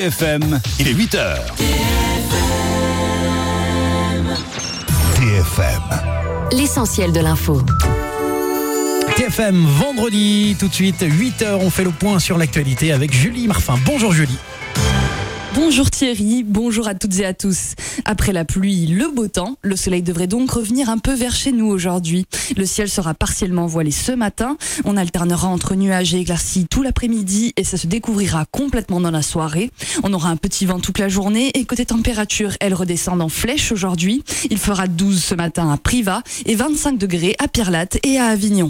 TFM, il est 8h. TFM. L'essentiel de l'info. TFM vendredi, tout de suite, 8h, on fait le point sur l'actualité avec Julie Marfin. Bonjour Julie. Bonjour Thierry, bonjour à toutes et à tous. Après la pluie, le beau temps, le soleil devrait donc revenir un peu vers chez nous aujourd'hui. Le ciel sera partiellement voilé ce matin, on alternera entre nuages et éclaircies tout l'après-midi et ça se découvrira complètement dans la soirée. On aura un petit vent toute la journée et côté température, elles redescendent en flèche aujourd'hui. Il fera 12 ce matin à Privas et 25 degrés à Pierrelatte et à Avignon.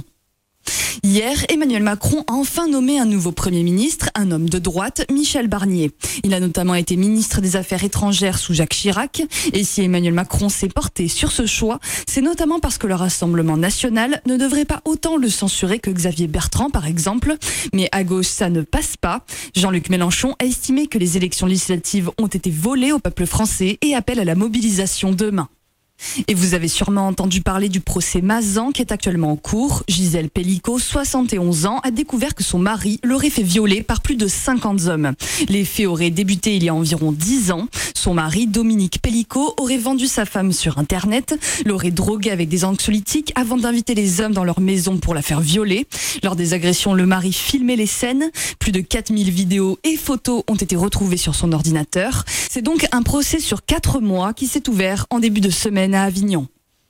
Hier, Emmanuel Macron a enfin nommé un nouveau Premier ministre, un homme de droite, Michel Barnier. Il a notamment été ministre des Affaires étrangères sous Jacques Chirac. Et si Emmanuel Macron s'est porté sur ce choix, c'est notamment parce que le Rassemblement national ne devrait pas autant le censurer que Xavier Bertrand, par exemple. Mais à gauche, ça ne passe pas. Jean-Luc Mélenchon a estimé que les élections législatives ont été volées au peuple français et appelle à la mobilisation demain. Et vous avez sûrement entendu parler du procès Mazan qui est actuellement en cours. Gisèle Pellicot, 71 ans, a découvert que son mari l'aurait fait violer par plus de 50 hommes. Les faits auraient débuté il y a environ 10 ans. Son mari, Dominique Pellicot, aurait vendu sa femme sur Internet, l'aurait droguée avec des anxiolytiques avant d'inviter les hommes dans leur maison pour la faire violer. Lors des agressions, le mari filmait les scènes. Plus de 4000 vidéos et photos ont été retrouvées sur son ordinateur. C'est donc un procès sur 4 mois qui s'est ouvert en début de semaine à Avignon.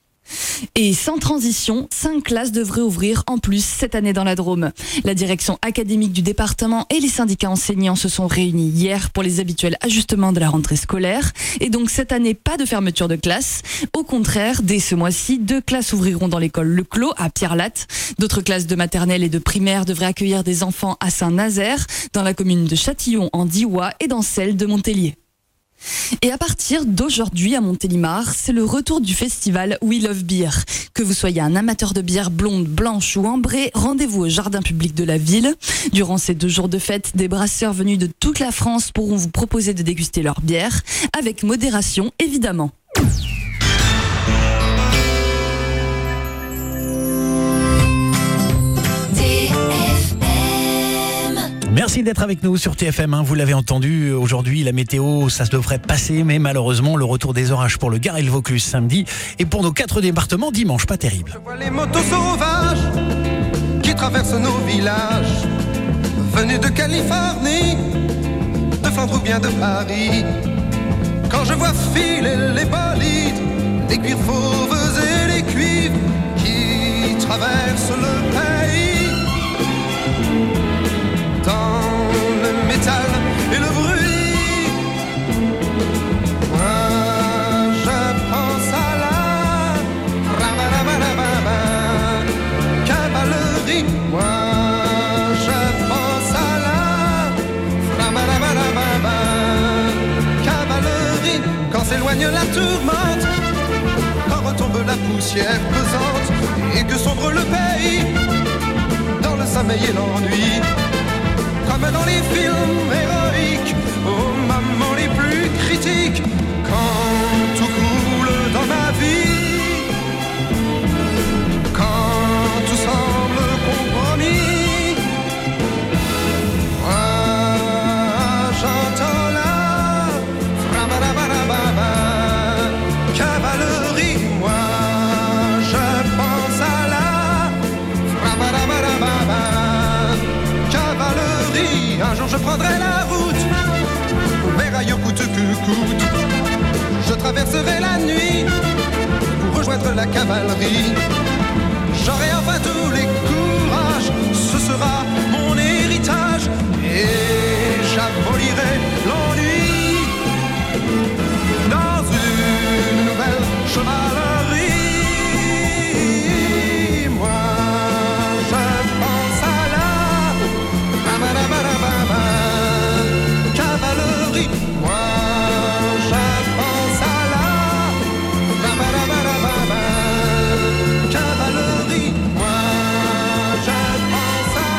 Et sans transition, 5 classes devraient ouvrir en plus cette année dans la Drôme. La direction académique du département et les syndicats enseignants se sont réunis hier pour les habituels ajustements de la rentrée scolaire. Et donc cette année, pas de fermeture de classe. Au contraire, dès ce mois-ci, 2 classes ouvriront dans l'école Le Clos à Pierrelatte. D'autres classes de maternelle et de primaire devraient accueillir des enfants à Saint-Nazaire, dans la commune de Châtillon en Diois et dans celle de Montélier. Et à partir d'aujourd'hui à Montélimar, c'est le retour du festival We Love Beer. Que vous soyez un amateur de bière blonde, blanche ou ambrée, rendez-vous au jardin public de la ville. Durant ces 2 jours de fête, des brasseurs venus de toute la France pourront vous proposer de déguster leur bière, avec modération évidemment. Merci d'être avec nous sur TFM. Vous l'avez entendu, aujourd'hui la météo, ça se devrait passer, mais malheureusement le retour des orages pour le Gard et le Vaucluse samedi et pour nos 4 départements dimanche, pas terrible. Je vois les motos sauvages qui traversent nos villages, venus de Californie, de Flandre ou bien de Paris. Quand je vois filer les bolides, les cuirs fauves et les cuivres qui traversent le pays, dans le métal et le bruit, moi je pense à la cavalerie. Moi je pense à la cavalerie. Quand s'éloigne la tourmente, quand retombe la poussière pesante et que sombre le pays dans le sommeil et l'ennui. Comme dans les films héroïques, aux moments les plus critiques, quand tout coule dans ma vie, quand tout semble compromis, moi j'entends la cavalerie. Moi je pense à la cavalerie. Un jour je prendrai la route, mes rails coûte que coûte. Je traverserai la nuit pour rejoindre la cavalerie. J'aurai enfin tous les courages, ce sera mon héritage. Et j'abolirai l'ennui dans une nouvelle chevalerie. Moi je pense à la cavalerie. Moi je pense à la cavalerie. Moi je pense à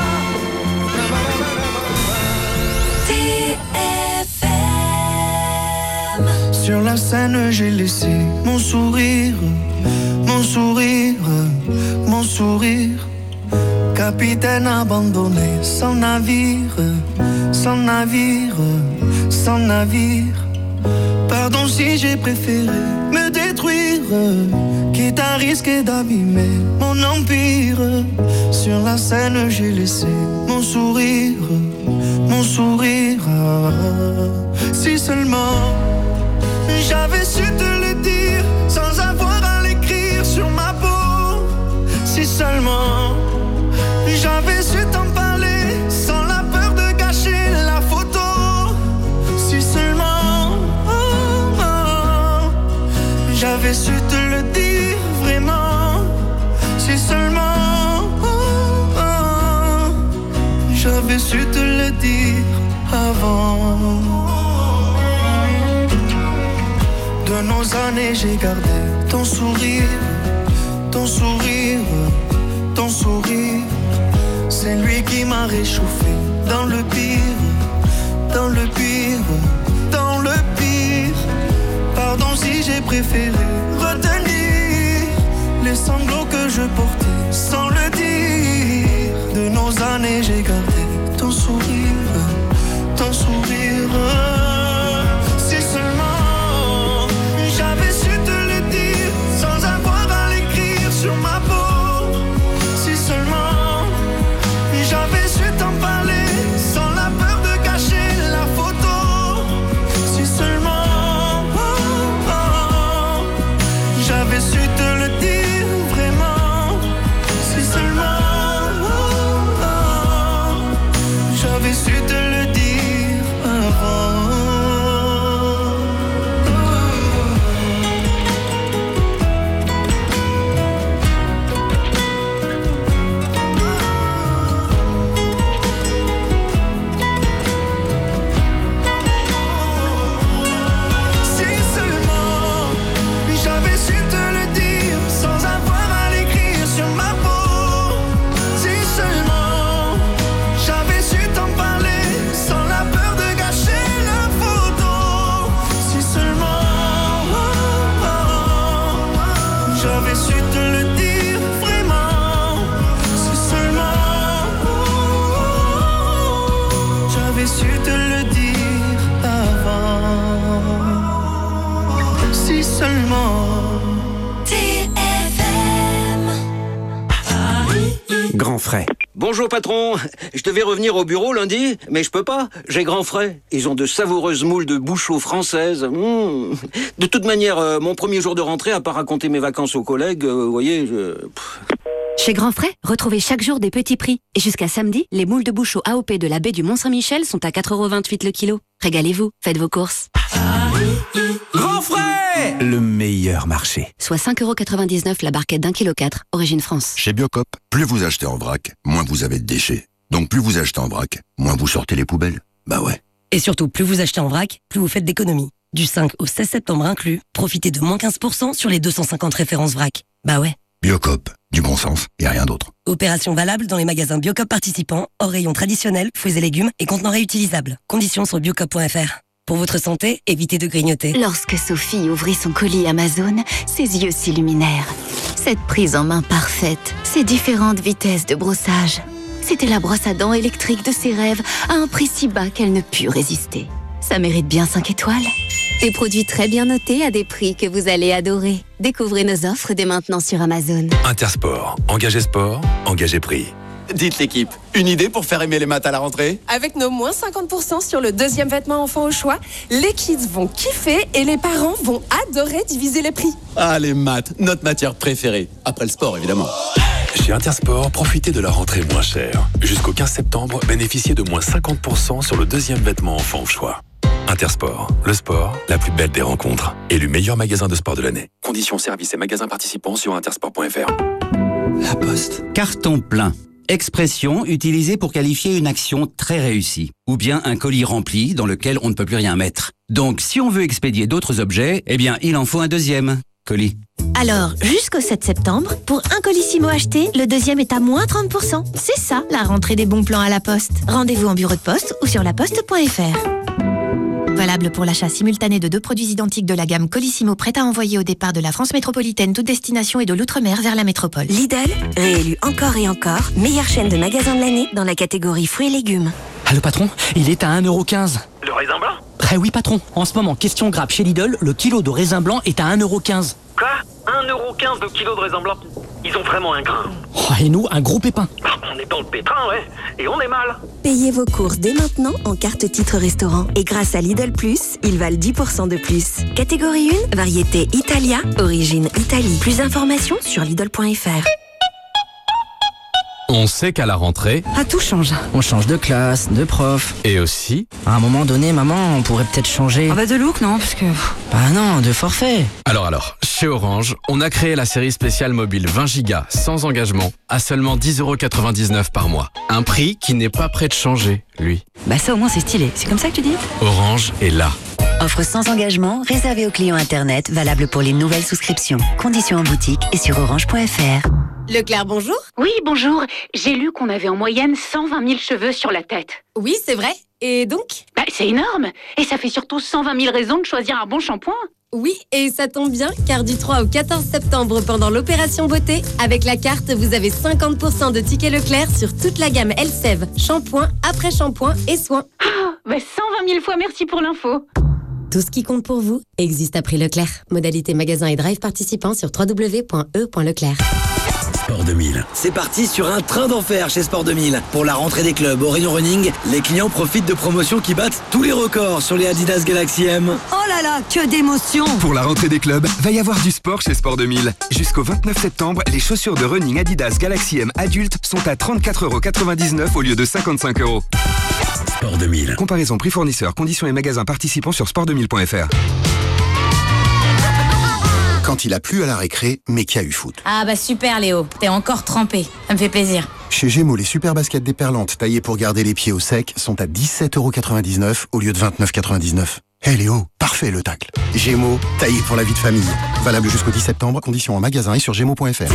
la TFM. Sur la scène j'ai laissé mon sourire, mon sourire, mon sourire. Capitaine abandonné, sans navire, sans navire, sans navire. Pardon si j'ai préféré me détruire, quitte à risquer d'abîmer mon empire. Sur la scène j'ai laissé mon sourire, mon sourire. Si seulement j'avais su te le dire sans avoir à l'écrire sur ma peau. Si seulement j'avais su t'en parler sans la peur de gâcher la photo. Si seulement j'avais su te le dire vraiment. Si seulement j'avais su te le dire avant. De nos années j'ai gardé ton sourire, ton sourire, ton sourire. C'est lui qui m'a réchauffé dans le pire, dans le pire, dans le pire. Pardon si j'ai préféré retenir les sanglots que je portais sans le dire. De nos années j'ai gardé ton sourire, ton sourire. Si seulement j'avais su te le dire sans avoir à l'écrire sur ma peau. Si seulement j'avais su t'en parler sans la peur de gâcher la photo. Si seulement j'avais su te le dire vraiment. Si seulement j'avais su te le dire avant. Grand frais. Bonjour patron, je devais revenir au bureau lundi, mais je peux pas, j'ai grand frais. Ils ont de savoureuses moules de Bouchot françaises. De toute manière, mon premier jour de rentrée, à pas raconter mes vacances aux collègues, vous voyez, Chez Grand Frais, retrouvez chaque jour des petits prix. Et jusqu'à samedi, les moules de Bouchot AOP de la baie du Mont-Saint-Michel sont à 4,28 € le kilo. Régalez-vous, faites vos courses. Grand frais, le meilleur marché. Soit 5,99 € la barquette d'1,4 kg, origine France. Chez Biocop, plus vous achetez en vrac, moins vous avez de déchets. Donc plus vous achetez en vrac, moins vous sortez les poubelles. Bah ouais. Et surtout, plus vous achetez en vrac, plus vous faites d'économies. Du 5 au 16 septembre inclus, profitez de moins 15% sur les 250 références vrac. Bah ouais. Biocop, du bon sens et rien d'autre. Opération valable dans les magasins Biocop participants, hors rayon traditionnel, fruits et légumes et contenants réutilisables. Conditions sur biocop.fr. Pour votre santé, évitez de grignoter. Lorsque Sophie ouvrit son colis Amazon, ses yeux s'illuminèrent. Cette prise en main parfaite, ces différentes vitesses de brossage. C'était la brosse à dents électrique de ses rêves à un prix si bas qu'elle ne put résister. Ça mérite bien 5 étoiles. Des produits très bien notés à des prix que vous allez adorer. Découvrez nos offres dès maintenant sur Amazon. Intersport. Engagez sport, engagez prix. Dites l'équipe, une idée pour faire aimer les maths à la rentrée? Avec nos moins 50% sur le deuxième vêtement enfant au choix, les kids vont kiffer et les parents vont adorer diviser les prix. Ah, les maths, notre matière préférée. Après le sport, évidemment. Chez Intersport, profitez de la rentrée moins chère. Jusqu'au 15 septembre, bénéficiez de moins 50% sur le deuxième vêtement enfant au choix. Intersport, le sport, la plus belle des rencontres. Élu meilleur magasin de sport de l'année. Conditions, services et magasins participants sur intersport.fr. La Poste. Carton plein. Expression utilisée pour qualifier une action très réussie. Ou bien un colis rempli dans lequel on ne peut plus rien mettre. Donc, si on veut expédier d'autres objets, eh bien, il en faut un deuxième colis. Alors, jusqu'au 7 septembre, pour un Colissimo acheté, le deuxième est à moins 30%. C'est ça, la rentrée des bons plans à la Poste. Rendez-vous en bureau de poste ou sur laposte.fr. Valable pour l'achat simultané de 2 produits identiques de la gamme Colissimo prêt à envoyer au départ de la France métropolitaine, toute destination et de l'outre-mer vers la métropole. Lidl, réélu encore et encore, meilleure chaîne de magasins de l'année dans la catégorie fruits et légumes. Ah, le patron, il est à 1,15 €. Le raisin blanc? Oui patron, en ce moment, question grappe chez Lidl, le kilo de raisin blanc est à 1,15 €. Quoi 1,15 € le kilo de raisin blanc? Ils ont vraiment un grain. Et nous, un gros pépin. On est dans le pétrin, ouais. Et on est mal. Payez vos courses dès maintenant en carte titre restaurant. Et grâce à Lidl Plus, ils valent 10% de plus. Catégorie 1, variété Italia, origine Italie. Plus d'informations sur Lidl.fr. On sait qu'à la rentrée... tout change. On change de classe, de prof. Et aussi... À un moment donné, maman, on pourrait peut-être changer... de look, non, parce que... non, de forfait. Alors, chez Orange, on a créé la série spéciale mobile 20 Go sans engagement à seulement 10,99 € par mois. Un prix qui n'est pas prêt de changer, lui. Ça au moins c'est stylé. C'est comme ça que tu dis? Orange est là. Offre sans engagement, réservée aux clients Internet, valable pour les nouvelles souscriptions. Conditions en boutique et sur orange.fr. Leclerc, bonjour. Oui, bonjour. J'ai lu qu'on avait en moyenne 120 000 cheveux sur la tête. Oui, c'est vrai. Et donc? C'est énorme. Et ça fait surtout 120 000 raisons de choisir un bon shampoing. Oui, et ça tombe bien, car du 3 au 14 septembre, pendant l'opération beauté, avec la carte, vous avez 50% de tickets Leclerc sur toute la gamme Elseve, shampoing, après-shampoing et soins. 120 000 fois merci pour l'info. Tout ce qui compte pour vous existe à prix Leclerc. Modalité magasin et drive participants sur www.e.leclerc. Sport 2000. C'est parti sur un train d'enfer chez Sport 2000. Pour la rentrée des clubs au rayon running, les clients profitent de promotions qui battent tous les records sur les Adidas Galaxy M. Oh là là, que d'émotion! Pour la rentrée des clubs, va y avoir du sport chez Sport 2000. Jusqu'au 29 septembre, les chaussures de running Adidas Galaxy M adultes sont à 34,99 € au lieu de 55 €. Sport 2000. Comparaison prix fournisseur, conditions et magasins participants sur sport2000.fr. Quand il a plu à la récré, mais qu'il y a eu foot. Super Léo, t'es encore trempé, ça me fait plaisir. Chez Gémeaux, les super baskets déperlantes taillées pour garder les pieds au sec sont à 17,99 € au lieu de 29,99 €. Léo, parfait le tacle. Gémeaux, taillé pour la vie de famille. Valable jusqu'au 10 septembre, conditions en magasin et sur gémeaux.fr.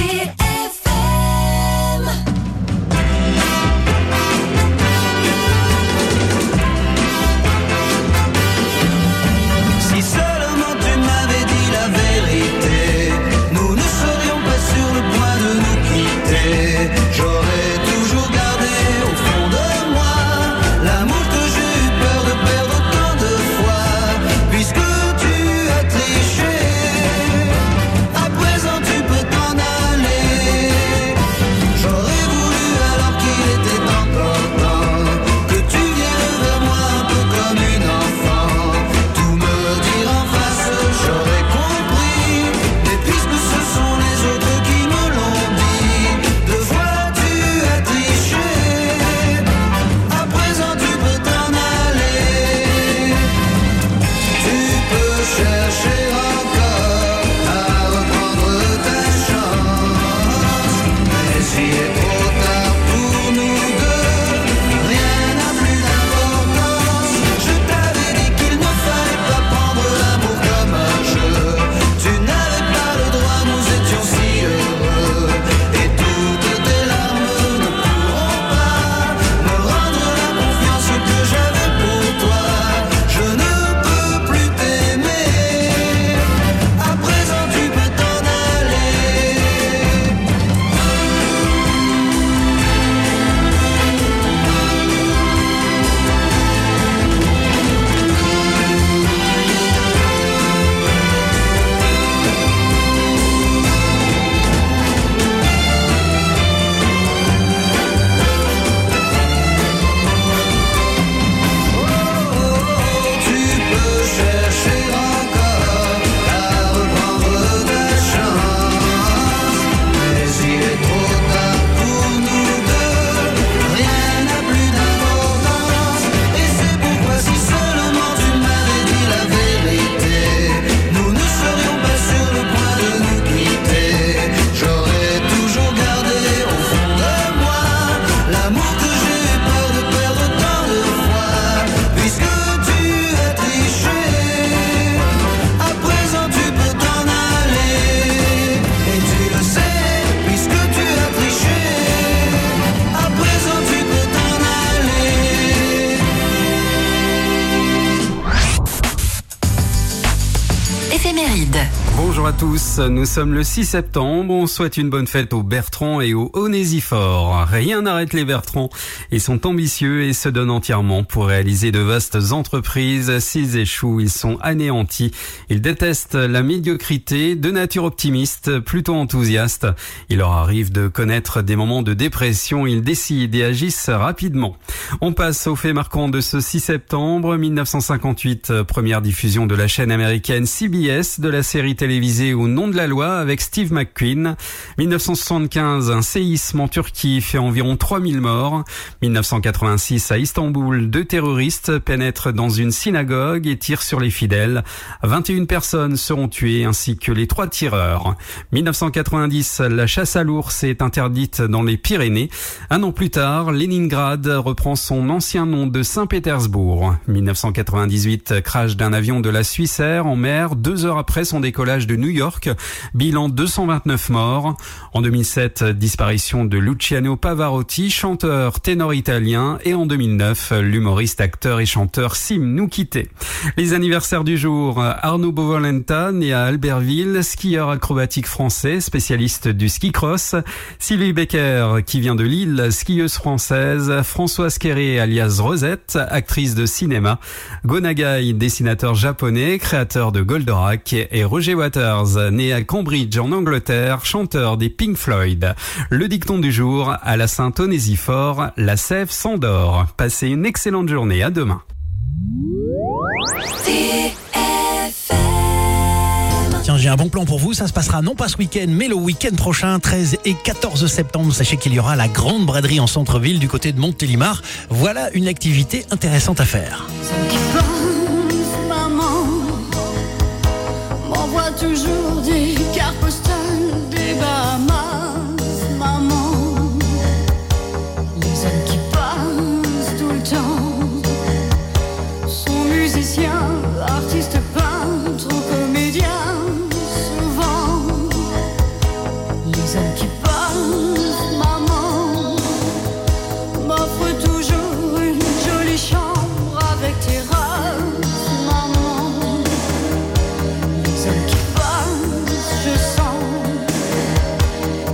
à tous, nous sommes le 6 septembre, on souhaite une bonne fête aux Bertrand et aux Onésifort. Rien n'arrête les Bertrand, ils sont ambitieux et se donnent entièrement pour réaliser de vastes entreprises. S'ils échouent, ils sont anéantis. Ils détestent la médiocrité, de nature optimiste, plutôt enthousiaste. Il leur arrive de connaître des moments de dépression, ils décident et agissent rapidement. On passe aux faits marquants de ce 6 septembre 1958, première diffusion de la chaîne américaine CBS de la série télévisée Au nom de la loi avec Steve McQueen. 1975, un séisme en Turquie fait environ 3000 morts. 1986, à Istanbul, 2 terroristes pénètrent dans une synagogue et tirent sur les fidèles. 21 personnes seront tuées ainsi que les 3 tireurs. 1990, la chasse à l'ours est interdite dans les Pyrénées. Un an plus tard, Leningrad reprend son ancien nom de Saint-Pétersbourg. 1998, crash d'un avion de la Swissair en mer 2 heures après son décollage de New York. Bilan 229 morts. En 2007, disparition de Luciano Pavarotti, chanteur ténor italien. Et en 2009, l'humoriste, acteur et chanteur Sim nous quittait. Les anniversaires du jour, Arnaud Bovolenta, né à Albertville, skieur acrobatique français, spécialiste du ski cross. Sylvie Becker, qui vient de Lille, skieuse française. Françoise Quéré, alias Rosette, actrice de cinéma. Go Nagai, dessinateur japonais, créateur de Goldorak. Et Roger Waters, né à Cambridge en Angleterre, chanteur des Pink Floyd. Le dicton du jour, à la Saint-Onésifort, la sève s'endort. Passez une excellente journée, à demain. Tiens, j'ai un bon plan pour vous, ça se passera non pas ce week-end, mais le week-end prochain, 13 et 14 septembre. Sachez qu'il y aura la grande braderie en centre-ville du côté de Montélimar. Voilà une activité intéressante à faire. Maman m'envoie toujours des cartes postales des Bahamas. Maman, les hommes qui passent tout le temps sont musiciens, artistes, peintres, comédiens. Souvent, les hommes qui passent, maman, m'offrent toujours une jolie chambre avec terrasse, maman. Les hommes qui passent, je sens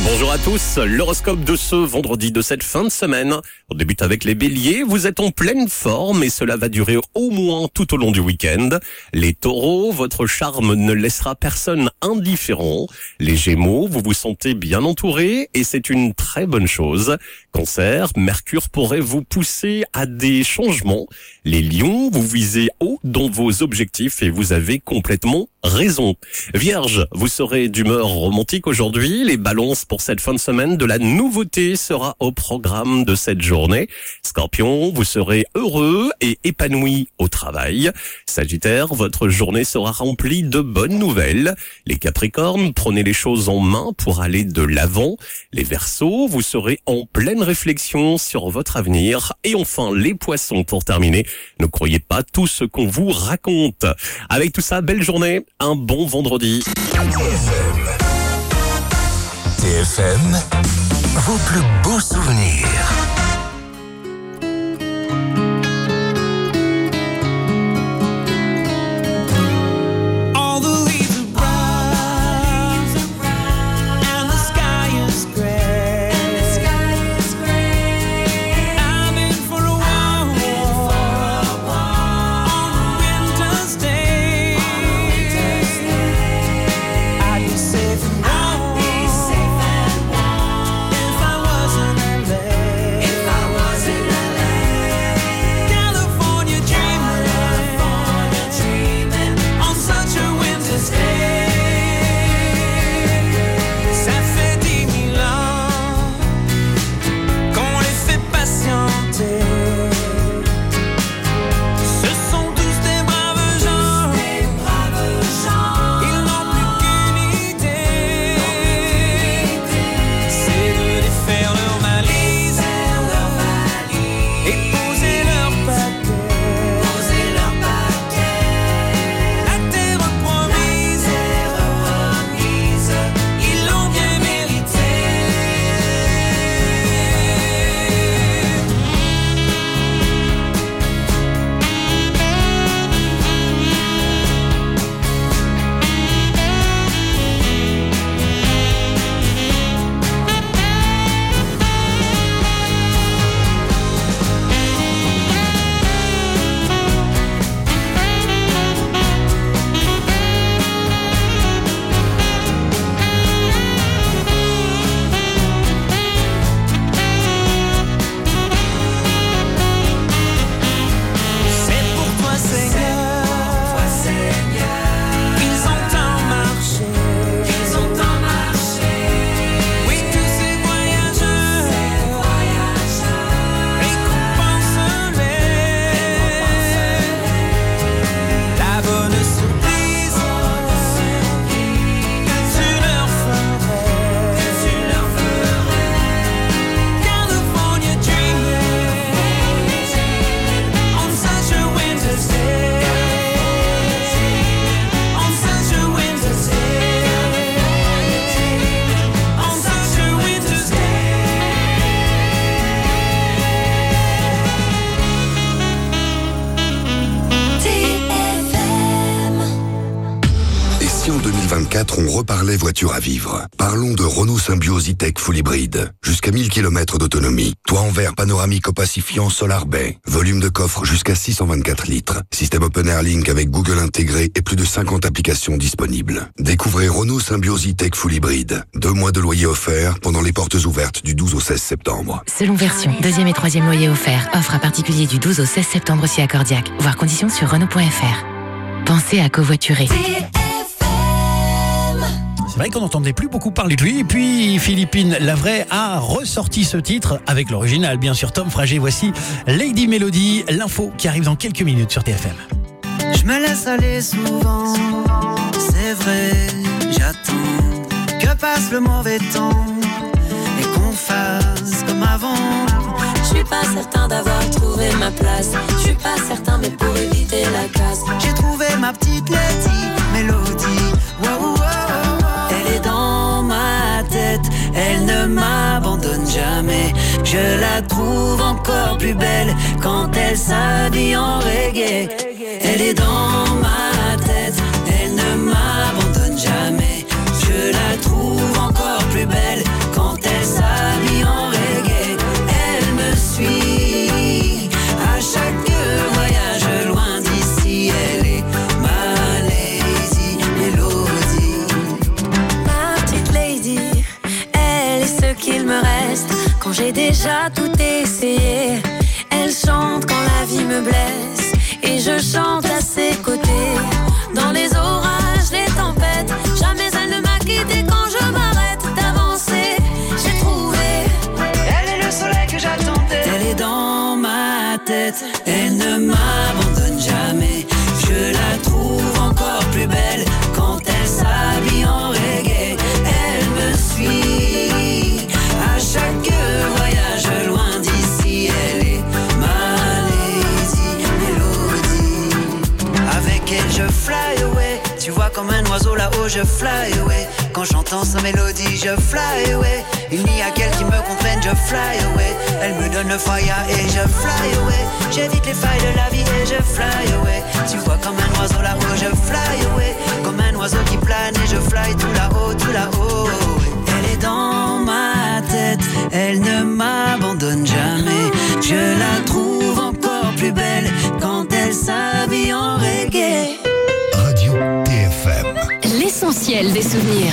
Bonjour à tous, l'horoscope de ce vendredi de cette fin de semaine. On débute avec les béliers, vous êtes en pleine forme et cela va durer au moins tout au long du week-end. Les taureaux, votre charme ne laissera personne indifférent. Les gémeaux, vous vous sentez bien entourés et c'est une très bonne chose. Cancer, Mercure pourrait vous pousser à des changements. Les lions, vous visez haut dans vos objectifs et vous avez complètement raison. Vierge, vous serez d'humeur romantique aujourd'hui. Les balances, pour cette fin de semaine, de la nouveauté sera au programme de cette journée. Scorpion, vous serez heureux et épanoui au travail. Sagittaire, votre journée sera remplie de bonnes nouvelles. Les Capricornes, prenez les choses en main pour aller de l'avant. Les Verseaux, vous serez en pleine réflexion sur votre avenir. Et enfin, les Poissons, pour terminer, ne croyez pas tout ce qu'on vous raconte. Avec tout ça, belle journée, un bon vendredi. TFM, vos plus beaux souvenirs. On reparlait voiture à vivre. Parlons de Renault Symbioz E-Tech Full Hybride. Jusqu'à 1000 km d'autonomie. Toit en verre panoramique opacifiant Solar Bay. Volume de coffre jusqu'à 624 litres. Système Open Air Link avec Google intégré et plus de 50 applications disponibles. Découvrez Renault Symbioz E-Tech Full Hybride. 2 mois de loyer offert pendant les portes ouvertes du 12 au 16 septembre. Selon version, 2e et 3e loyer offert. Offre à particulier du 12 au 16 septembre si accordiaque. Voir conditions sur Renault.fr. Pensez à covoiturer. C'est vrai qu'on n'entendait plus beaucoup parler de lui. Et puis, Philippine Lavray a ressorti ce titre avec l'original, bien sûr, Tom Frager. Voici Lady Melody, l'info qui arrive dans quelques minutes sur TFM. Je me laisse aller souvent, c'est vrai, j'attends que passe le mauvais temps et qu'on fasse comme avant. Je suis pas certain d'avoir trouvé ma place, je suis pas certain mais pour éviter la casse, j'ai trouvé ma petite Lady Melody. Wow, wow, wow. Elle est dans ma tête, elle ne m'abandonne jamais. Je la trouve encore plus belle quand elle s'habille en reggae. Elle est dans ma tête, elle ne m'abandonne jamais. Je la trouve encore plus belle quand déjà tout essayé. Elle chante quand la vie me blesse et je chante à ses côtés. Dans les orages, les tempêtes, jamais elle ne m'a quitté quand je m'arrête d'avancer. J'ai trouvé, elle est le soleil que j'attendais. Elle est dans ma tête, elle ne m'abandonne jamais. Je la trouve encore plus belle quand elle s'habille en reggae. Elle me suit à chaque voyage loin d'ici. Elle est ma lady mélodie. Avec elle je fly away. Tu vois comme un oiseau là-haut je fly away. Quand j'entends sa mélodie je fly away. Il n'y a qu'elle qui me comprenne, je fly away. Elle me donne le fire et je fly away. J'évite les failles de la vie et je fly away. Tu vois comme un oiseau là-haut je fly away. Comme un oiseau qui plane et je fly tout là-haut, tout là-haut. Elle est dans ma tête, elle ne m'abandonne jamais. Je la trouve encore plus belle quand elle s'habille en reggae. Radio TFM. L'essentiel des souvenirs.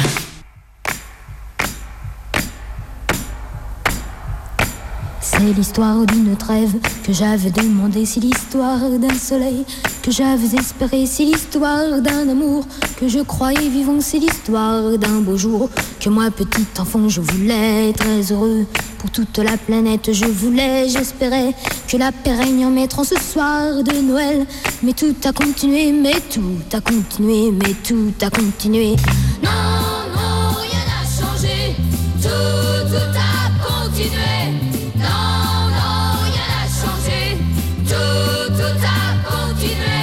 C'est l'histoire d'une trêve que j'avais demandé, c'est l'histoire d'un soleil que j'avais espéré, c'est l'histoire d'un amour que je croyais vivant, c'est l'histoire d'un beau jour que moi petit enfant je voulais être très heureux. Pour toute la planète je voulais, j'espérais que la paix règne en mettant ce soir de Noël. Mais tout a continué, mais tout a continué, mais tout a continué. Non, non, rien n'a changé, tout a continué. Non, non, rien n'a changé, tout a continué.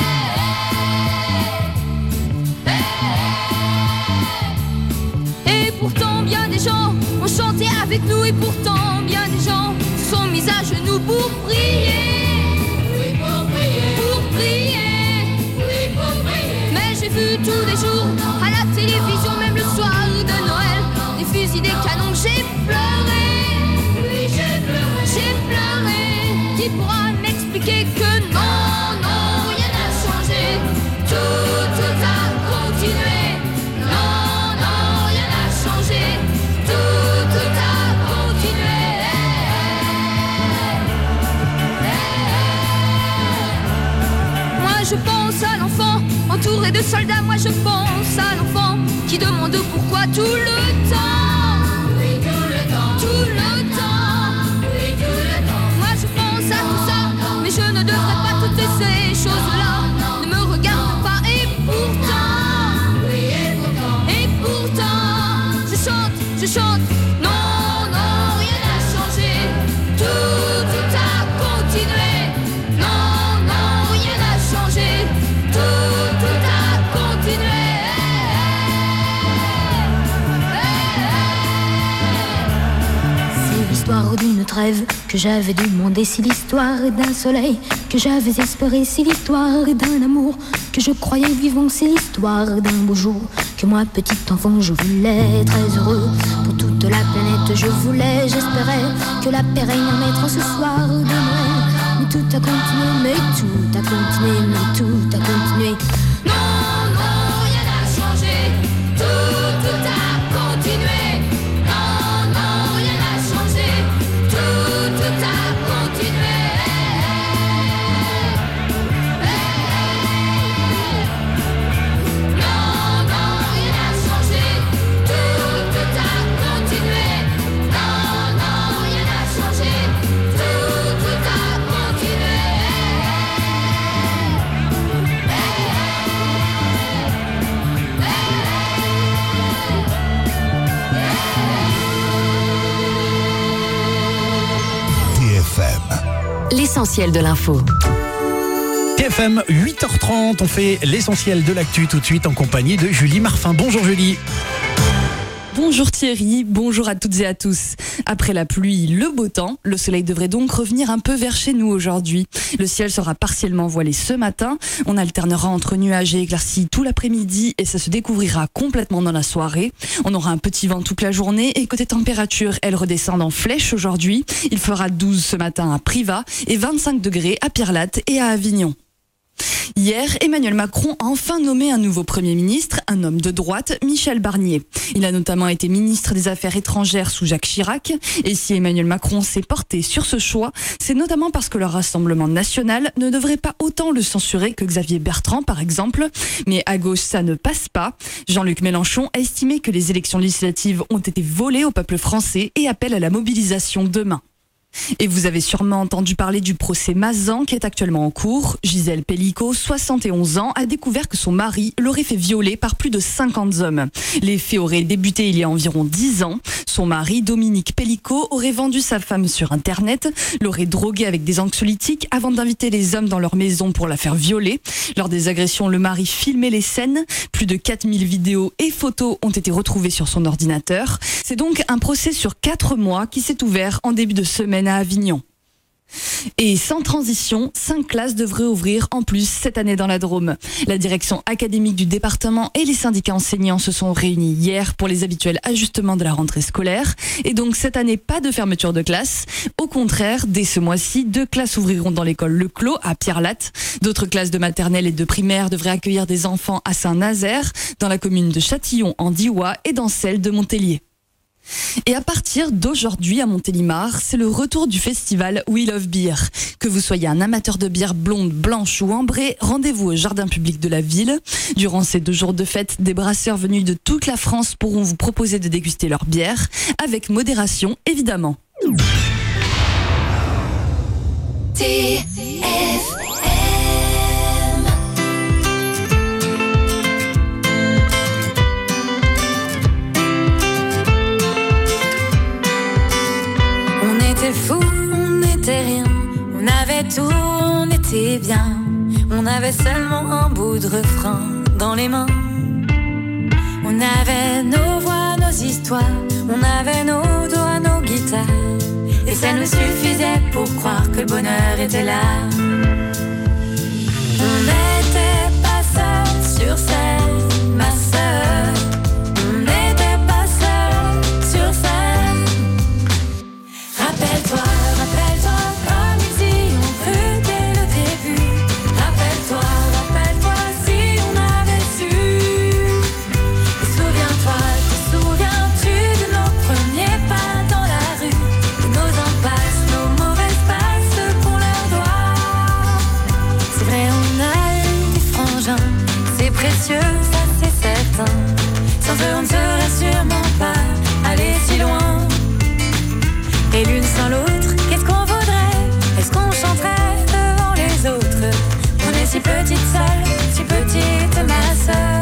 Et pourtant bien des gens ont chanté avec nous, et pourtant bien des gens se sont mis à genoux pour prier. Oui, pour prier. Pour prier. Oui, pour prier. Mais j'ai vu tous les jours à la télévision, même le soir de Noël, des fusils, des canons, j'ai pleuré. Oui, j'ai pleuré. J'ai pleuré. Qui pourra m'expliquer que non, non, rien n'a changé, tout a continué. Non, non, rien n'a changé, tout a continué. Moi je pense à l'enfant entouré de soldats. Moi je pense à l'enfant qui demande pourquoi tout le temps. Oui, tout le temps. Tout le temps. Oui, tout le temps. Moi je pense à tout ça, mais je ne devrais pas toutes ces choses-là. Ne me regarde pas et pourtant. Oui, et pourtant. Je chante. Non, non, rien n'a changé, tout a continué. Non, non, rien n'a changé, tout a continué. C'est l'histoire d'une trêve que j'avais demandé, c'est l'histoire d'un soleil que j'avais espéré, c'est l'histoire d'un amour que je croyais vivant, c'est l'histoire d'un beau jour que moi petit enfant je voulais très heureux. Pour toute la planète je voulais, j'espérais que la paix règne en mettant ce soir de Noël. Mais tout a continué, mais tout a continué, mais tout a continué. Non, non, rien n'a changé, tout a continué. Non, non, rien n'a changé, tout a continué. Non, non, rien n'a changé, tout a continué. Non, non, rien n'a changé, tout a continué. TFM. L'essentiel de l'info. TFM, 8h30, on fait l'essentiel de l'actu tout de suite en compagnie de Julie Marfin. Bonjour Julie. Bonjour Thierry, bonjour à toutes et à tous. Après la pluie, le beau temps, le soleil devrait donc revenir un peu vers chez nous aujourd'hui. Le ciel sera partiellement voilé ce matin, on alternera entre nuages et éclaircies tout l'après-midi et ça se découvrira complètement dans la soirée. On aura un petit vent toute la journée et côté température, elles redescendent en flèche aujourd'hui. Il fera 12 ce matin à Privas et 25 degrés à Pierrelatte et à Avignon. Hier, Emmanuel Macron a enfin nommé un nouveau Premier ministre, un homme de droite, Michel Barnier. Il a notamment été ministre des Affaires étrangères sous Jacques Chirac. Et si Emmanuel Macron s'est porté sur ce choix, c'est notamment parce que le Rassemblement national ne devrait pas autant le censurer que Xavier Bertrand, par exemple. Mais à gauche, ça ne passe pas. Jean-Luc Mélenchon a estimé que les élections législatives ont été volées au peuple français et appelle à la mobilisation demain. Et vous avez sûrement entendu parler du procès Mazan qui est actuellement en cours. Gisèle Pellico, 71 ans, a découvert que son mari l'aurait fait violer par plus de 50 hommes. Les faits auraient débuté il y a environ 10 ans. Son mari, Dominique Pellico, aurait vendu sa femme sur Internet, l'aurait droguée avec des anxiolytiques avant d'inviter les hommes dans leur maison pour la faire violer. Lors des agressions, le mari filmait les scènes. Plus de 4000 vidéos et photos ont été retrouvées sur son ordinateur. C'est donc un procès sur 4 mois qui s'est ouvert en début de semaine à Avignon. Et sans transition, 5 classes devraient ouvrir en plus cette année dans la Drôme. La direction académique du département et les syndicats enseignants se sont réunis hier pour les habituels ajustements de la rentrée scolaire. Et donc cette année, pas de fermeture de classe. Au contraire, dès ce mois-ci, 2 classes ouvriront dans l'école Le Clos à Pierrelatte. D'autres classes de maternelle et de primaire devraient accueillir des enfants à Saint-Nazaire, dans la commune de Châtillon en Diois et dans celle de Montélier. Et à partir d'aujourd'hui à Montélimar, c'est le retour du festival We Love Beer. Que vous soyez un amateur de bière blonde, blanche ou ambrée, rendez-vous au jardin public de la ville. Durant ces 2 jours de fête, des brasseurs venus de toute la France pourront vous proposer de déguster leur bière, avec modération évidemment. On était fous, on n'était rien, on avait tout, on était bien. On avait seulement un bout de refrain dans les mains. On avait nos voix, nos histoires, on avait nos doigts, nos guitares. Et ça nous suffisait pour croire que le bonheur était là. On n'était pas seuls sur scène, ma sœur. On n'était pas seuls sur scène. Rappelle-toi, rappelle-toi, comme ils y ont cru dès le début. Rappelle-toi, rappelle-toi, si on avait su. Et souviens-toi, te souviens-tu de nos premiers pas dans la rue, de nos impasses, nos mauvaises passes qu'on leur doit. C'est vrai, on a eu des frangins, c'est précieux, ça c'est certain. Sans eux on ne serait sûrement pas allé si loin. Et l'une sans l'autre, qu'est-ce qu'on voudrait? Est-ce qu'on chanterait devant les autres? On est si petite seule, si petite ma sœur.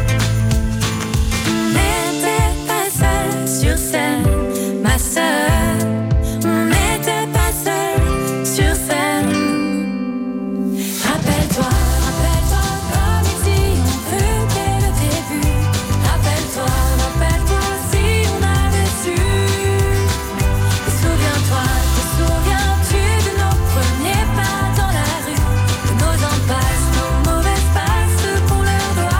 On n'était pas seul sur scène, ma sœur. On n'était pas seul sur scène. Rappelle-toi, rappelle-toi, comme ils y ont cru dès le début. Rappelle-toi, rappelle-toi, si on avait su. Et souviens-toi, te souviens-tu de nos premiers pas dans la rue, de nos impasses, nos mauvaises passes qu'on leur doit.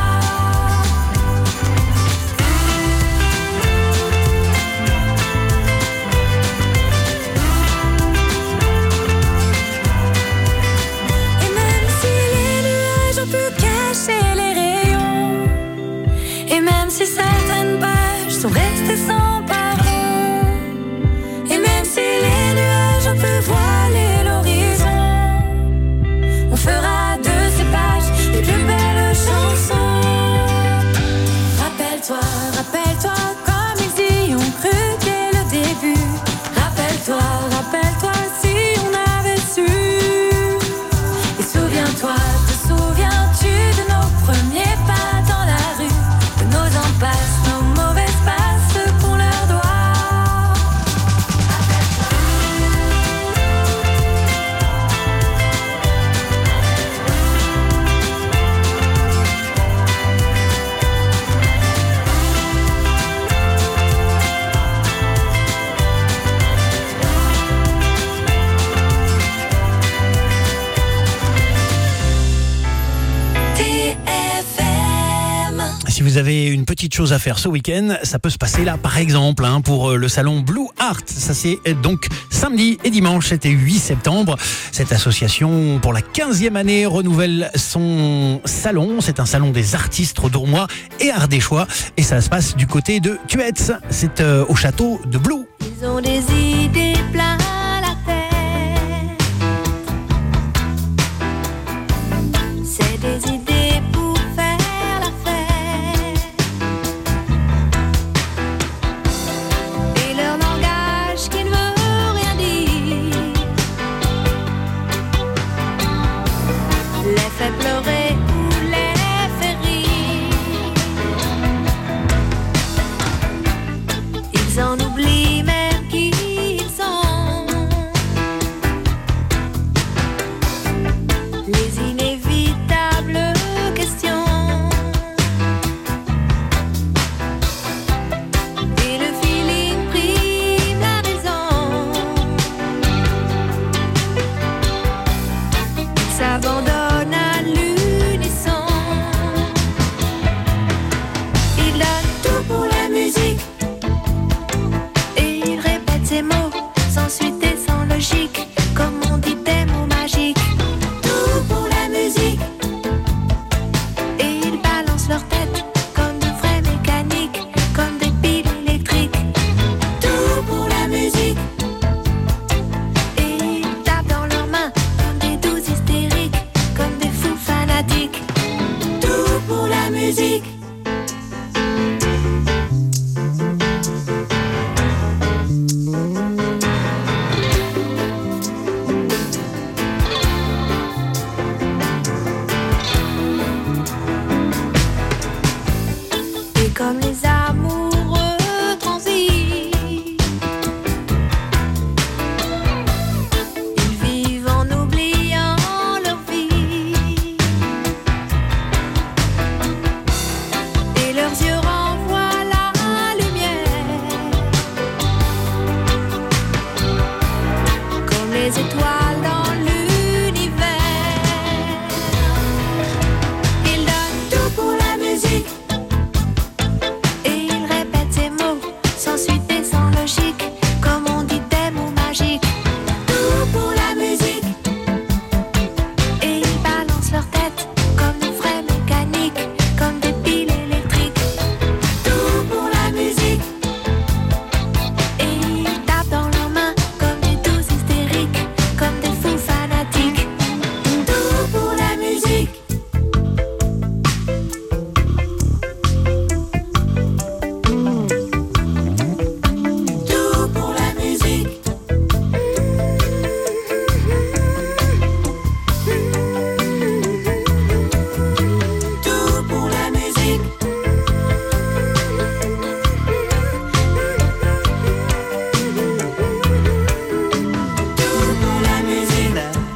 Et même si les nuages ont pu cacher les rayons, et même si certaines pages sont restées sans parole, et même si les nuages ont pu voiler l'horizon, on fera de ces pages les plus belles chansons. Rappelle-toi, rappelle-toi, comme ils y ont cru dès le début. Rappelle-toi, rappelle-toi, si on avait su. Et souviens-toi, te souviens-tu de nos premiers pas dans la rue, de nos impasses, nos mauvaises passes qu'on leur doit. si vous avez une petite chose à faire ce week-end, ça peut se passer là, par exemple, pour le salon Blue Art. Ça, c'est donc samedi et dimanche, 7 et 8 septembre. Cette association, pour la 15e année, renouvelle son salon. C'est un salon des artistes dourmois et ardéchois. Et ça se passe du côté de Tuetz. C'est au château de Blue. Ils ont des idées plein la tête. C'est des idées pour faire la fête. Et leur langage qui ne veut rien dire les fait pleurer ou les fait rire. Ils en oublient même qui ils sont. Les inévitables questions. Et le feeling prime la raison. Ils s'abandonnent à l'unisson. Ils donnent tout pour la musique. Et ils répètent ces mots sans suite et sans logique, comme on dit des mots magiques. Tout pour la musique. Et ils balancent leur tête comme de vrais mécaniques, comme des piles électriques. Tout pour la musique. Et ils tapent dans leurs mains comme des doux hystériques, comme des fous fanatiques. Tout pour la musique. Et comme les amoureux transis, ils vivent en oubliant leur vie. Et leurs yeux renvoient la lumière, comme les étoiles dans l'univers. Ils donnent tout pour la musique. Et ils répètent ces mots sans suite et sans logique, comme on dit des mots magiques. Tout pour la musique. Et ils balancent leur tête comme de vrais mécaniques, comme des piles électriques. Tout pour la musique. Et ils tapent dans leurs mains comme des doux hystériques, comme des fous fanatiques. Tout pour la musique. Tout pour la musique. Tout pour la musique. Tout pour la musique.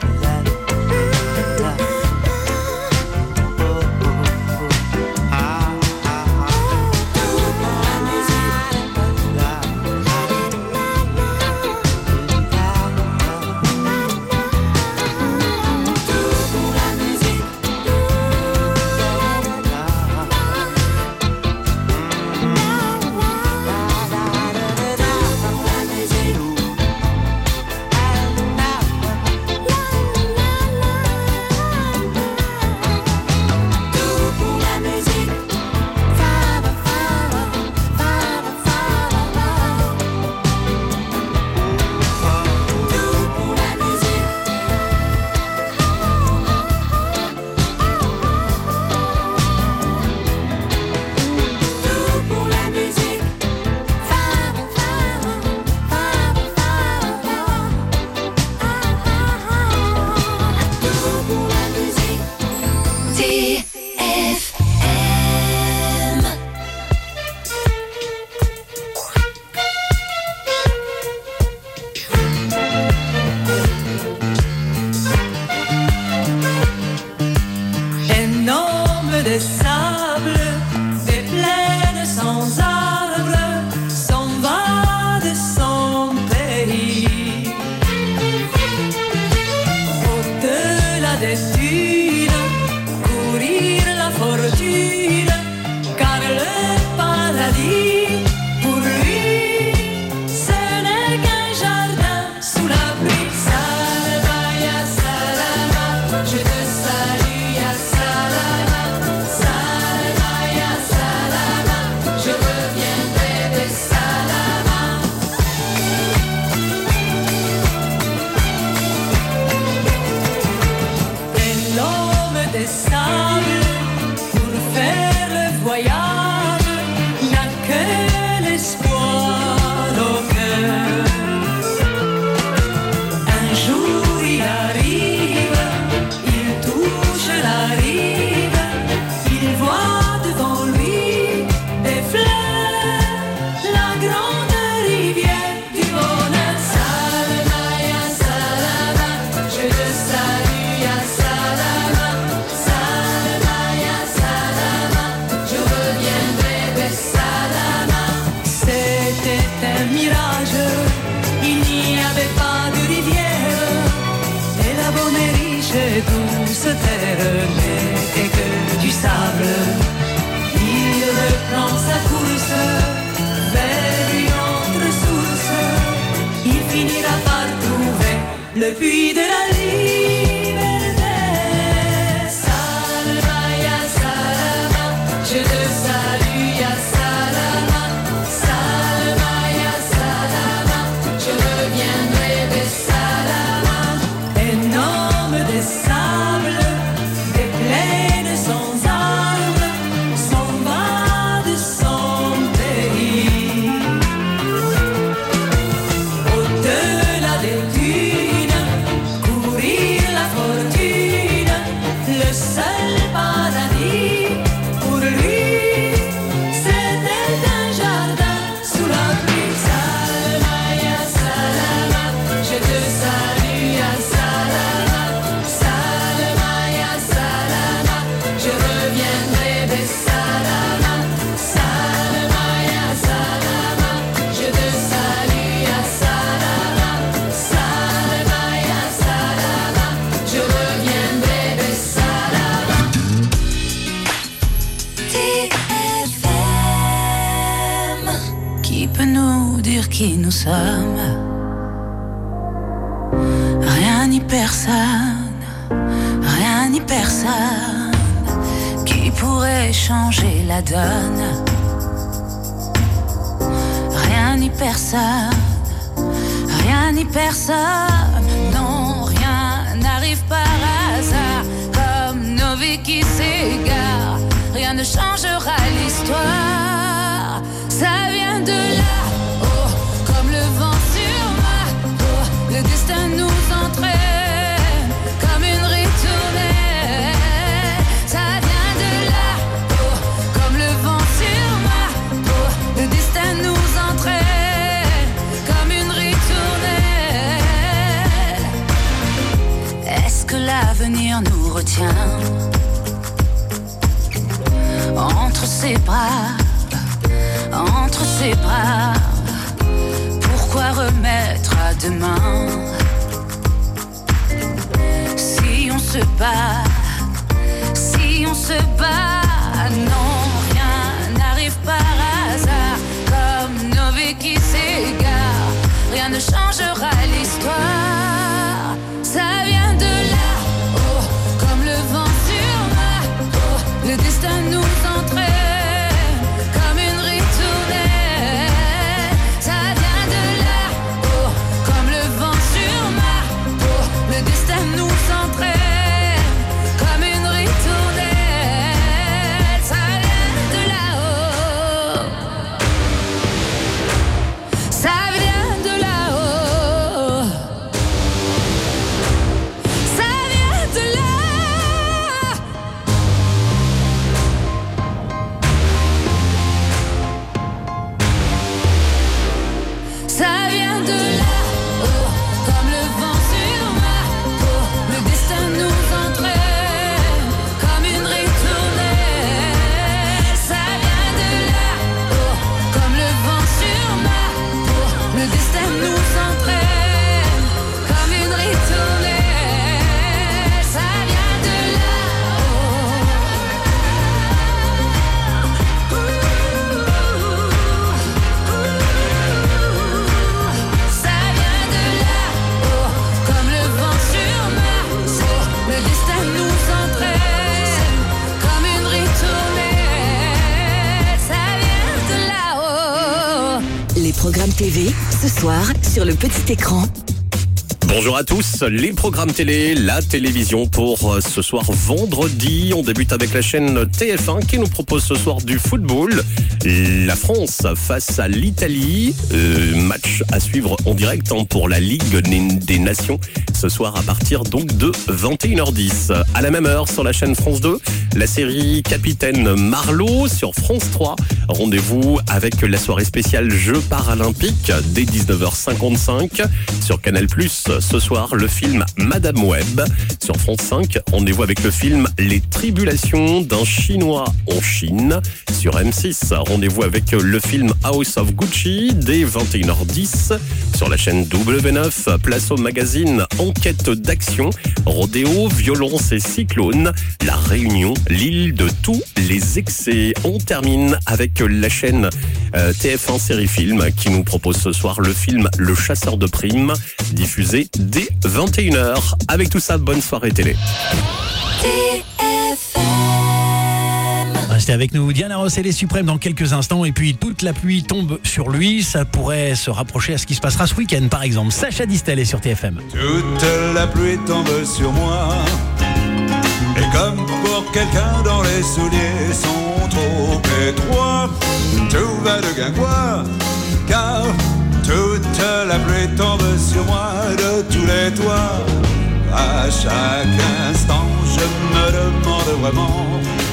Énorme des sables, des plaines sans arbres, s'en va de son pays. Au-delà des dunes, courir la fortune, rocher douce terre n'est que du sable. Il reprend sa course vers une autre source. Il finira par trouver le puits de la liberté. Salama ya salama, je te salue ya salama. Salama ya salama, je reviendrai de salama. Un homme de sable, des plaines sans armes, s'en va de son pays. Au-delà des dunes, courir la fortune, le seul paradis pour lui, c'était un jardin sous la pluie. Salama ya salama, je te salue ya salama. Salama ya salama, je reviendrai de salama. Salama ya salama, je te salue ya salama. Salama ya salama, je reviendrai de salama. TFM. Qui peut nous dire qui nous sommes? Rien ni personne, rien ni personne qui pourrait changer la donne. Rien ni personne, rien ni personne, non, rien n'arrive par hasard. Comme nos vies qui s'égarent, rien ne changera l'histoire. Ça vient de là, oh, comme le vent sur ma peau. Le destin nous entraîne comme une ritournelle. Ça vient de là, oh, comme le vent sur ma peau. Le destin nous entraîne comme une ritournelle. Est-ce que l'avenir nous retient entre ses bras, entre ses bras? Pourquoi remettre à demain si on se bat, si on se bat? Non, rien n'arrive par hasard. Comme nos vies qui s'égarent, rien ne changera l'histoire. Ça vient de là, oh, comme le vent sur ma peau. Le destin nous entraîne comme une ritournelle. Ça vient de là, oh, comme le vent sur ma peau. Le destin nous entraîne comme une ritournelle. Ça vient de là-haut. Ça vient de là-haut. Ça vient de là. Ça vient de là, oh, comme le vent sur ma peau. Le destin nous entraîne comme une ritournelle. Ça vient de là, oh, comme le vent sur ma peau. Le destin nous entraîne comme une ritournelle. Ça vient de là, ça vient de là, oh, comme le vent sur ma peau. Le destin nous entraîne comme une ritournelle. Ça vient de là-haut. Les programmes TV, ce soir, sur le petit écran. Bonjour à tous, les programmes télé, la télévision pour ce soir vendredi. On débute avec la chaîne TF1 qui nous propose ce soir du football. La France face à l'Italie. Match à suivre en direct pour la Ligue des Nations. Ce soir à partir donc de 21h10. À la même heure sur la chaîne France 2, la série Capitaine Marlowe sur France 3. Rendez-vous avec la soirée spéciale Jeux paralympiques dès 19h55 sur Canal+. ce soir le film Madame Web. Sur France 5, rendez-vous avec le film Les Tribulations d'un Chinois en Chine. Sur M6, rendez-vous avec le film House of Gucci dès 21h10. Sur la chaîne W9, place au magazine Enquête d'action, rodéo, violence et cyclone, la Réunion, l'île de tous les excès. On termine avec la chaîne TF1 Série Film qui nous propose ce soir le film Le Chasseur de primes, diffusé dès 21h. Avec tout ça, bonne soirée télé. Restez avec nous, Diana Ross et les Suprêmes dans quelques instants. Et puis toute la pluie tombe sur lui, ça pourrait se rapprocher à ce qui se passera ce week-end par exemple. Sacha Distel est sur TFM. Toute la pluie tombe sur moi, et comme pour quelqu'un dont les souliers sont trop étroits, tout va de guingois, car toute la pluie tombe sur moi de tous les toits. À chaque instant je me demande vraiment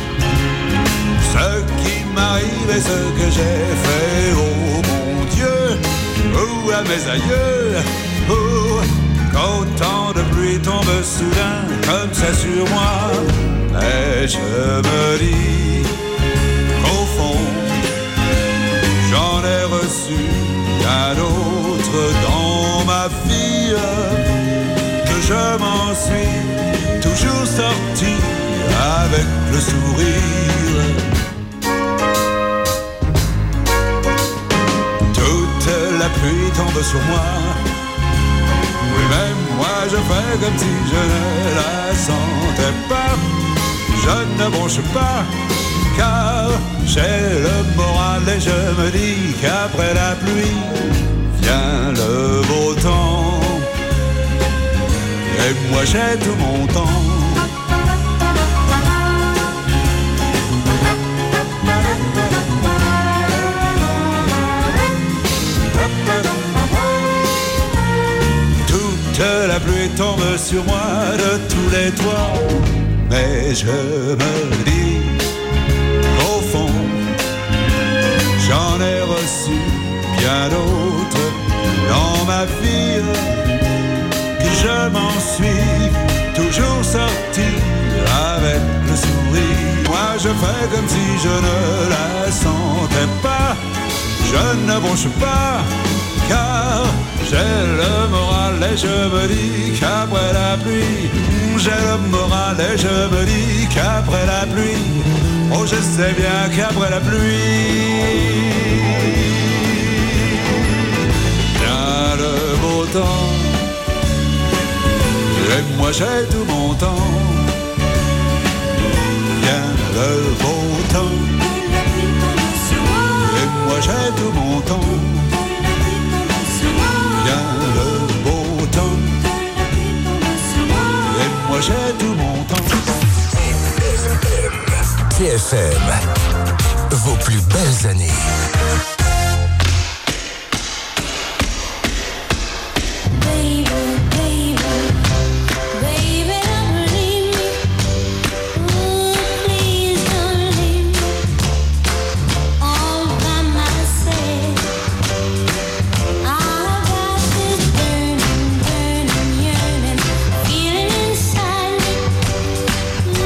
ce qui m'arrive et ce que j'ai fait, oh mon Dieu, ou à mes aïeux, oh, qu'autant de pluie tombe soudain comme ça sur moi. Et je me dis qu'au fond, j'en ai reçu un autre dans ma vie, que je m'en suis toujours sorti avec le sourire. La pluie tombe sur moi, oui même moi je fais comme si je ne la sentais pas. Je ne bronche pas, car j'ai le moral et je me dis qu'après la pluie vient le beau temps. Et moi j'ai tout mon temps. La pluie tombe sur moi de tous les toits, mais je me dis qu'au fond, j'en ai reçu bien d'autres dans ma vie, que je m'en suis toujours sorti avec le sourire. Moi je fais comme si je ne la sentais pas, je ne bronche pas, car j'ai le moral et je me dis qu'après la pluie, j'ai le moral et je me dis qu'après la pluie, oh je sais bien qu'après la pluie vient le beau temps. Et moi j'ai tout mon temps, vient le beau temps. Et moi j'ai tout mon temps, le beau temps. Et moi j'ai tout mon temps. TFM, vos plus belles années.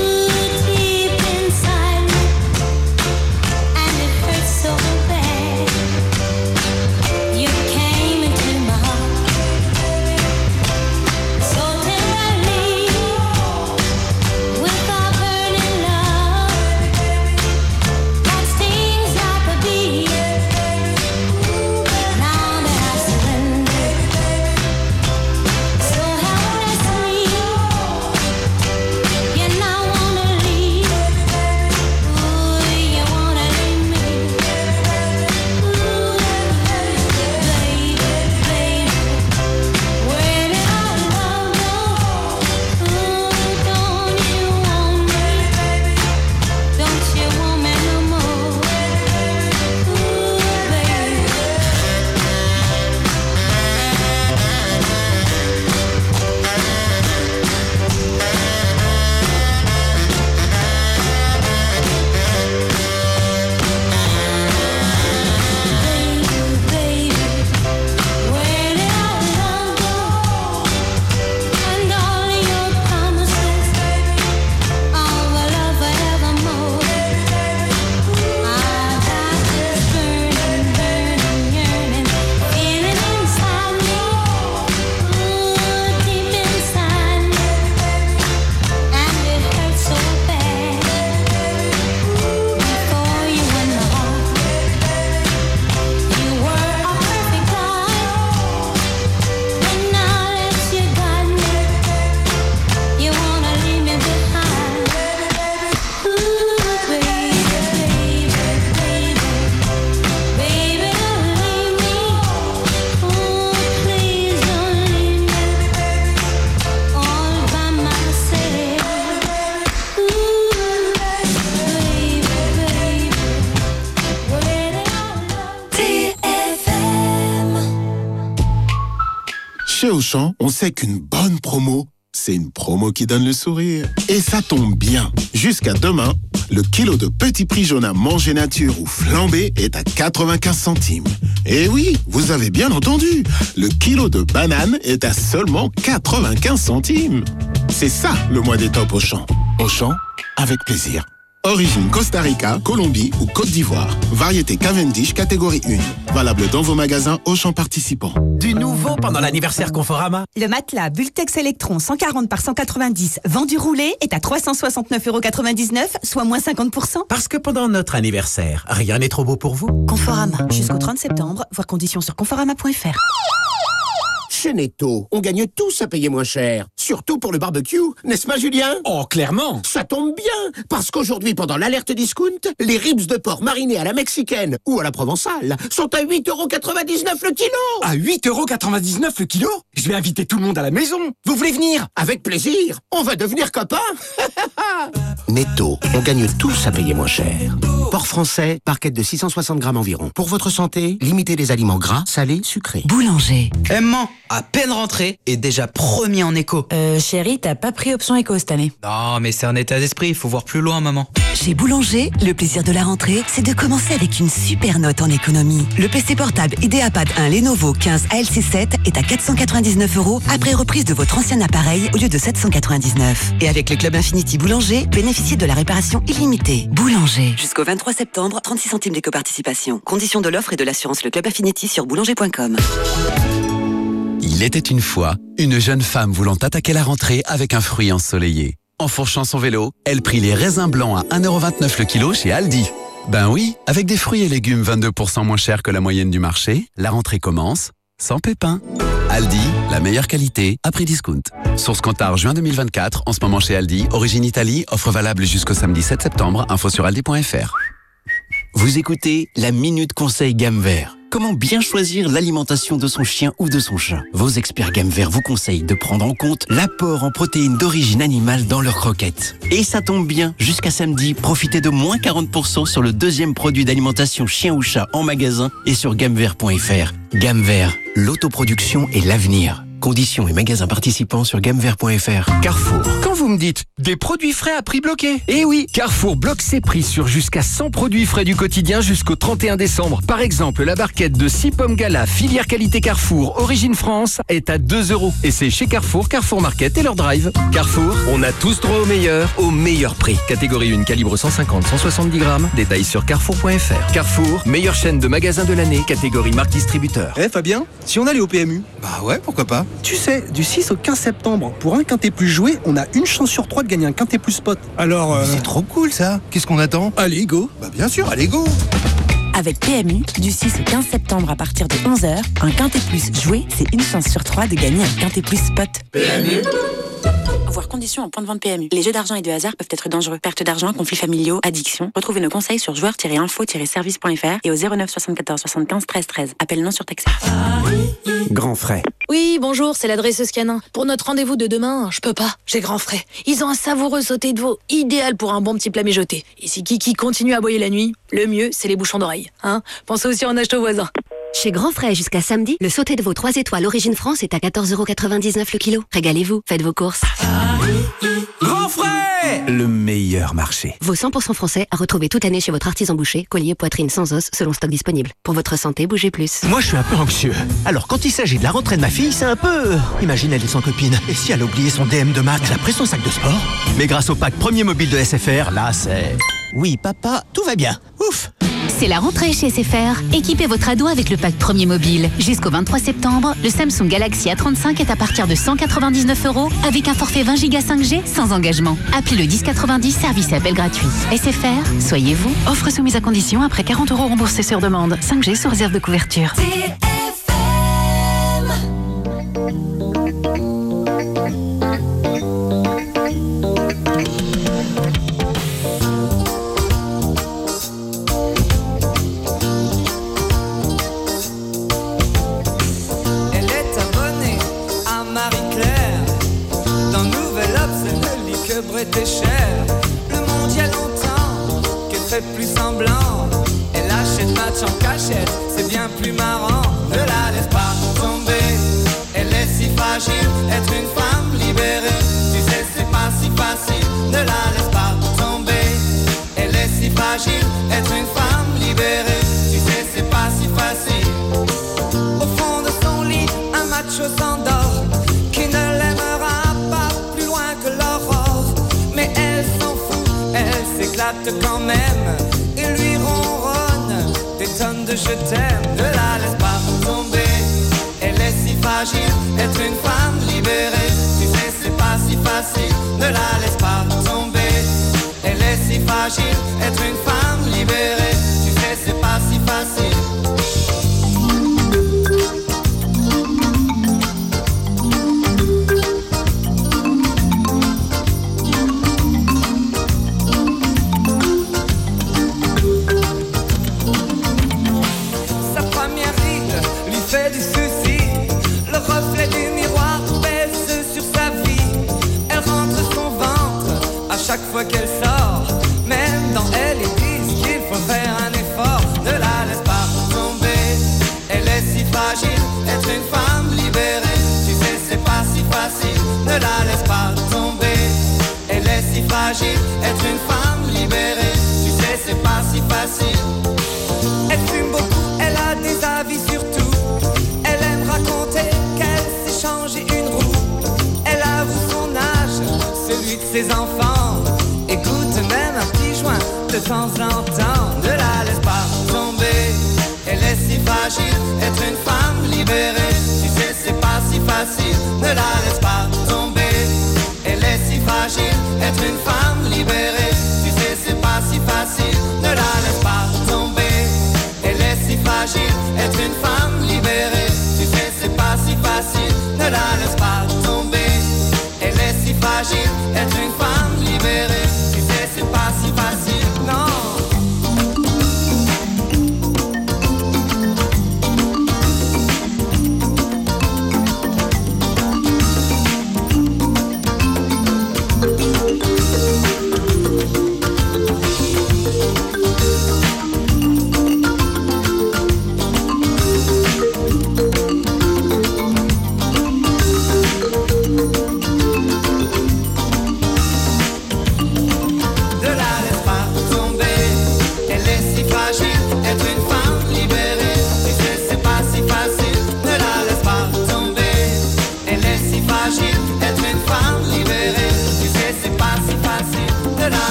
So bad. Chez Auchan, on sait qu'une bonne promo, c'est une promo qui donne le sourire. Et ça tombe bien. Jusqu'à demain, le kilo de Petit Prix Jaune mangé nature ou flambé est à 95 centimes. Et oui, vous avez bien entendu, le kilo de banane est à seulement 95 centimes. C'est ça le mois des tops Auchan. Auchan, avec plaisir. Origine Costa Rica, Colombie ou Côte d'Ivoire. Variété Cavendish catégorie 1. Valable dans vos magasins Auchan participants. Du nouveau pendant l'anniversaire Conforama. Le matelas Bultex Electron 140 par 190 vendu roulé est à 369,99 €, soit moins 50%. Parce que pendant notre anniversaire, rien n'est trop beau pour vous. Conforama, jusqu'au 30 septembre, voir conditions sur conforama.fr. Chez Netto, on gagne tous à payer moins cher. Surtout pour le barbecue, n'est-ce pas Julien? Oh, clairement. Ça tombe bien, parce qu'aujourd'hui, pendant l'alerte discount, les ribs de porc marinés à la mexicaine ou à la provençale sont à 8,99 € le kilo. À 8,99 € le kilo? Je vais inviter tout le monde à la maison. Vous voulez venir? Avec plaisir, on va devenir copains. Netto, on gagne tous à payer moins cher. Porc français, barquette de 660 grammes environ. Pour votre santé, limitez les aliments gras, salés, sucrés. Boulanger. Maman, à peine rentré et déjà premier en éco. Chérie, t'as pas pris option éco cette année? Non, mais c'est un état d'esprit, il faut voir plus loin, maman. Chez Boulanger, le plaisir de la rentrée, c'est de commencer avec une super note en économie. Le PC portable IdeaPad 1 Lenovo 15 ALC7 est à 499 € après reprise de votre ancien appareil au lieu de 799. Et avec le Club Infinity Boulanger, bénéficiez de la réparation illimitée. Boulanger. Jusqu'au 23 septembre, 36 centimes d'éco-participation. Conditions de l'offre et de l'assurance Le Club Infinity sur boulanger.com. Il était une fois une jeune femme voulant attaquer la rentrée avec un fruit ensoleillé. Enfourchant son vélo, elle prit les raisins blancs à 1,29 € le kilo chez Aldi. Ben oui, avec des fruits et légumes 22% moins chers que la moyenne du marché, la rentrée commence sans pépins. Aldi, la meilleure qualité à prix discount. Source Kantar juin 2024, en ce moment chez Aldi, origine Italie, offre valable jusqu'au samedi 7 septembre, info sur aldi.fr. Vous écoutez la Minute Conseil Gamme Vert. Comment bien choisir l'alimentation de son chien ou de son chat? Vos experts Gamme Vert vous conseillent de prendre en compte l'apport en protéines d'origine animale dans leurs croquettes. Et ça tombe bien, jusqu'à samedi, profitez de moins 40% sur le deuxième produit d'alimentation chien ou chat en magasin et sur gammevert.fr. Gamme Vert, l'autoproduction et l'avenir. Conditions et magasins participants sur gammevert.fr. Carrefour. Quand vous me dites des produits frais à prix bloqué, eh oui, Carrefour bloque ses prix sur jusqu'à 100 produits frais du quotidien jusqu'au 31 décembre. Par exemple, la barquette de 6 pommes gala, filière qualité Carrefour, origine France, est à 2 €. Et c'est chez Carrefour, Carrefour Market et leur drive. Carrefour, on a tous droit au meilleur prix. Catégorie 1, calibre 150-170 grammes. Détails sur carrefour.fr. Carrefour, meilleure chaîne de magasins de l'année, catégorie marque distributeur. Fabien, si on allait au PMU? Bah ouais, pourquoi pas. Tu sais, du 6 au 15 septembre, pour un quintet plus joué, on a une chance sur 3 de gagner un quintet plus spot. Alors, c'est trop cool ça. Qu'est-ce qu'on attend? Allez, go. Bah bien sûr, allez, go. Avec PMU, du 6 au 15 septembre à partir de 11h, un quintet plus joué, c'est une chance sur 3 de gagner un quintet plus spot. PMU. Voir conditions en point de vente PMU. Les jeux d'argent et de hasard peuvent être dangereux. Perte d'argent, conflits familiaux, addiction. Retrouvez nos conseils sur joueurs-info-service.fr et au 09 74 75 13 13. Appel non surtaxé. Grand frais. Oui, bonjour, c'est l'adresseuse Canin. Pour notre rendez-vous de demain, je peux pas, j'ai grand frais. Ils ont un savoureux sauté de veau, idéal pour un bon petit plat mijoté. Et si Kiki continue à aboyer la nuit, le mieux, c'est les bouchons d'oreille. Hein? Pensez aussi en acheter aux voisins. Chez Grand Frais jusqu'à samedi, le sauté de veau 3 étoiles origine France est à 14,99 € le kilo. Régalez-vous, faites vos courses. Grand Frais, le meilleur marché. Veau 100% français à retrouver toute l'année chez votre artisan boucher, collier, poitrine sans os, selon stock disponible. Pour votre santé, bougez plus. Moi, je suis un peu anxieux. Alors, quand il s'agit de la rentrée de ma fille, c'est un peu... Imagine, elle est sans copine. Et si elle a oublié son DM de maths, après son sac de sport? Mais grâce au pack premier mobile de SFR, là, c'est... Oui, papa, tout va bien. Ouf. C'est la rentrée chez SFR. Équipez votre ado avec le pack premier mobile. Jusqu'au 23 septembre, le Samsung Galaxy A35 est à partir de 199 € avec un forfait 20 Go 5G sans engagement. Appelez le 1090, service et appel gratuit. SFR, soyez vous. Offre soumise à condition après 40 € remboursés sur demande. 5G sous réserve de couverture. Était cher, le monde y a longtemps qu'elle fait plus semblant. Elle achète match en cachette, c'est bien plus marrant. Ne la laisse pas tomber, elle est si fragile, être une femme libérée. Tu sais, c'est pas si facile, ne la laisse pas tomber. Elle est si fragile, être une femme libérée. Tu sais, c'est pas si facile. Au fond de son lit, un macho s'endort, qui ne l'aimera pas plus loin que l'aurore. Mais elle s'en fout, elle s'éclate quand même. Il lui ronronne des tonnes de je t'aime. Ne la laisse pas tomber. Elle est si fragile, être une femme libérée. Tu sais, c'est pas si facile, ne la laisse pas tomber. Elle est si fragile, être une femme libérée. Tu sais, c'est pas si facile. Sa première ride lui fait du souci. Le reflet du miroir pèse sur sa vie. Elle rentre son ventre à chaque fois qu'elle sort. Même dans elle, ils disent qu'il faut faire un effort. Ne la laisse pas tomber. Elle est si fragile, être une femme libérée. Tu sais, c'est pas si facile. Ne la laisse pas tomber. Elle est si fragile, être une femme libérée. Tu sais, c'est pas si facile. Elle fume beaucoup, elle a des avis sur tout. Elle aime raconter qu'elle s'est changé une roue. Elle avoue son âge, celui de ses enfants. Écoute même un petit joint de temps en temps. Ne la laisse pas tomber. Elle est si fragile, être une femme libérée. Tu sais, c'est pas si facile. Ne la laisse pas tomber. Elle est si fragile, être une femme